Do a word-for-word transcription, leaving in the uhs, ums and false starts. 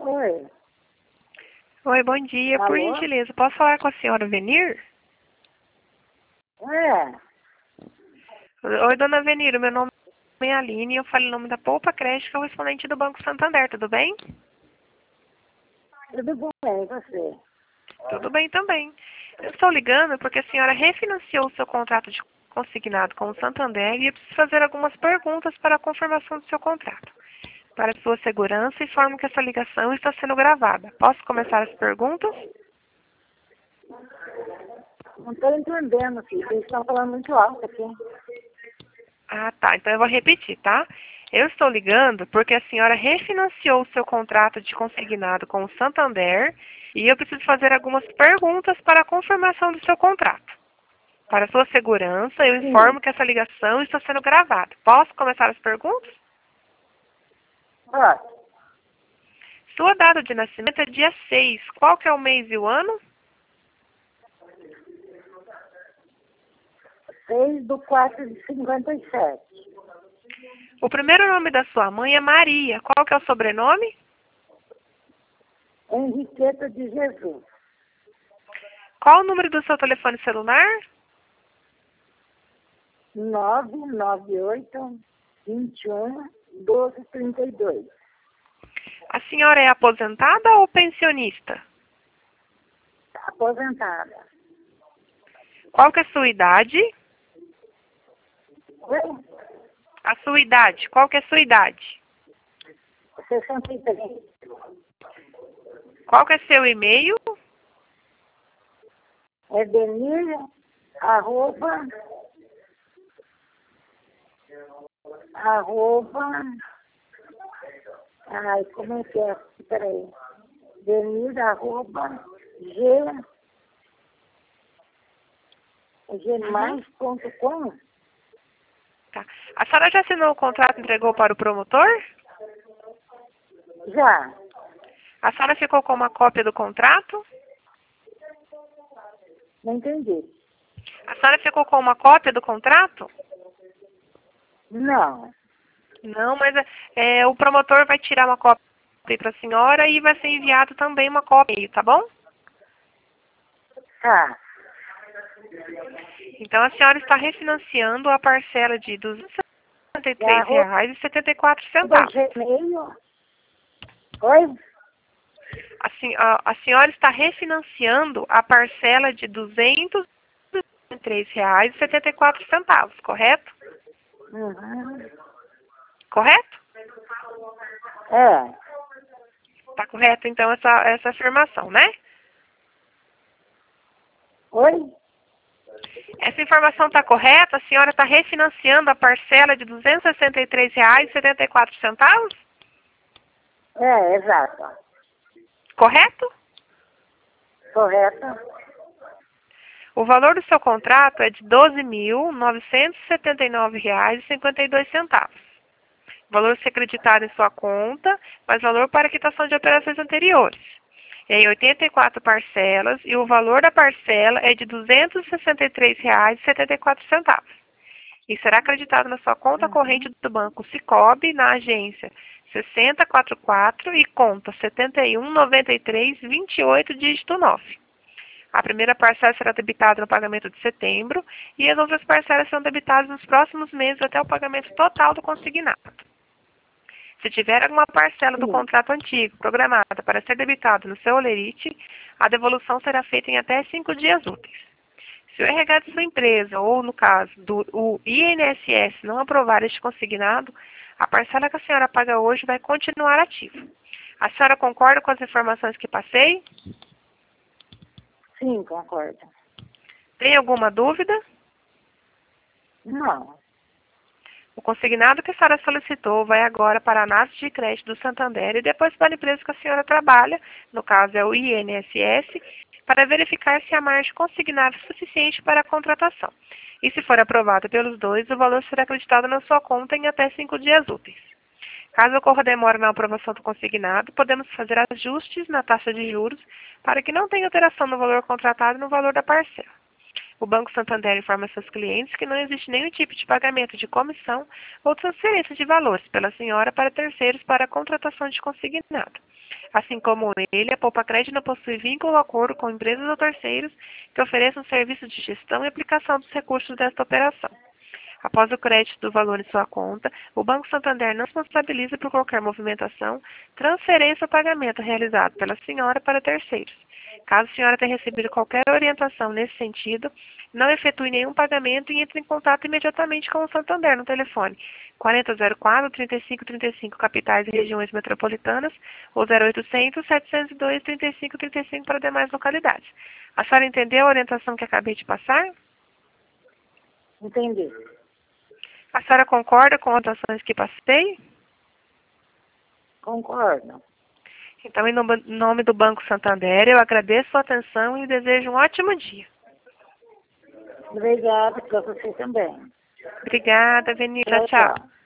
Oi. Oi, bom dia. Por Alô? gentileza, posso falar com a senhora Venir? É. Oi, dona Venir, meu nome é Aline e eu falo em nome da Poupa Crédito, correspondente do Banco Santander, tudo bem? Tudo bem, e você? Tudo bem também. Eu estou ligando porque a senhora refinanciou o seu contrato de consignado com o Santander e eu preciso fazer algumas perguntas para a confirmação do seu contrato. Para sua segurança, informo que essa ligação está sendo gravada. Posso começar as perguntas? Não estou entendendo, filho. Eles estão falando muito alto aqui. Ah, tá. Então eu vou repetir, tá? Eu estou ligando porque a senhora refinanciou o seu contrato de consignado com o Santander e eu preciso fazer algumas perguntas para a confirmação do seu contrato. Para sua segurança, eu informo Sim. que essa ligação está sendo gravada. Posso começar as perguntas? Ó, Sua data de nascimento é dia seis. Qual que é o mês e o ano? seis do quatro de cinquenta e sete. O primeiro nome da sua mãe é Maria. Qual que é o sobrenome? Henriqueta de Jesus. Qual o número do seu telefone celular? nove nove oito, vinte e um, doze, trinta e dois. A senhora é aposentada ou pensionista? Aposentada. Qual que é a sua idade? Oi? A sua idade. Qual que é a sua idade? sessenta e três. Qual que é seu e-mail? É Denir, arroba, arroba, ai, como é que é? Peraí. Denir, arroba, g, gmais ponto com. Tá. A senhora já assinou o contrato e entregou para o promotor? Já. A senhora ficou com uma cópia do contrato? Não entendi. A senhora ficou com uma cópia do contrato? Não. Não, mas é, o promotor vai tirar uma cópia para a senhora e vai ser enviado também uma cópia, tá bom? Tá. Então a senhora está refinanciando a parcela de duzentos e sessenta e três reais e setenta e quatro centavos. Gmail. Oi? A, sen- a, a senhora está refinanciando a parcela de duzentos e sessenta e três reais e setenta e quatro centavos, correto? Uhum. Correto? É. Está correto, então, essa, essa afirmação, né? Oi? Essa informação está correta? A senhora está refinanciando a parcela de duzentos e sessenta e três reais e setenta e quatro centavos? É, exato. Correto? Correto. O valor do seu contrato é de doze mil novecentos e setenta e nove reais e cinquenta e dois centavos. Valor ser acreditado em sua conta, mais valor para quitação de operações anteriores. Em oitenta e quatro parcelas e o valor da parcela é de duzentos e sessenta e três reais e setenta e quatro centavos. E será acreditado na sua conta corrente do Banco Sicoob na agência sessenta quarenta e quatro e conta setenta e um noventa e três vinte e oito, dígito nove. A primeira parcela será debitada no pagamento de setembro e as outras parcelas serão debitadas nos próximos meses até o pagamento total do consignado. Se tiver alguma parcela do Sim. contrato antigo programada para ser debitado no seu holerite, a devolução será feita em até cinco dias úteis. Se o R H de sua empresa, ou no caso do o I N S S, não aprovar este consignado, a parcela que a senhora paga hoje vai continuar ativa. A senhora concorda com as informações que passei? Sim, concordo. Tem alguma dúvida? Não. O consignado que a senhora solicitou vai agora para a análise de crédito do Santander e depois para a empresa que a senhora trabalha, no caso é o I N S S, para verificar se a margem consignada é suficiente para a contratação. E se for aprovada pelos dois, o valor será acreditado na sua conta em até cinco dias úteis. Caso ocorra demora na aprovação do consignado, podemos fazer ajustes na taxa de juros para que não tenha alteração no valor contratado e no valor da parcela. O Banco Santander informa seus clientes que não existe nenhum tipo de pagamento de comissão ou transferência de valores pela senhora para terceiros para a contratação de consignado. Assim como ele, a Poupa Crédito não possui vínculo ou acordo com empresas ou terceiros que ofereçam serviços de gestão e aplicação dos recursos desta operação. Após o crédito do valor em sua conta, o Banco Santander não se responsabiliza por qualquer movimentação, transferência ou pagamento realizado pela senhora para terceiros. Caso a senhora tenha recebido qualquer orientação nesse sentido, não efetue nenhum pagamento e entre em contato imediatamente com o Santander no telefone quarenta zero quatro, trinta e cinco trinta e cinco capitais e regiões metropolitanas ou zero oitocentos, setecentos e dois, trinta e cinco trinta e cinco para demais localidades. A senhora entendeu a orientação que acabei de passar? Entendi. A senhora concorda com as ações que passei? Concordo. Então, em nome do Banco Santander, eu agradeço a sua atenção e desejo um ótimo dia. Obrigada para você também. Obrigada, Avenida. Tchau, Tchau. tchau.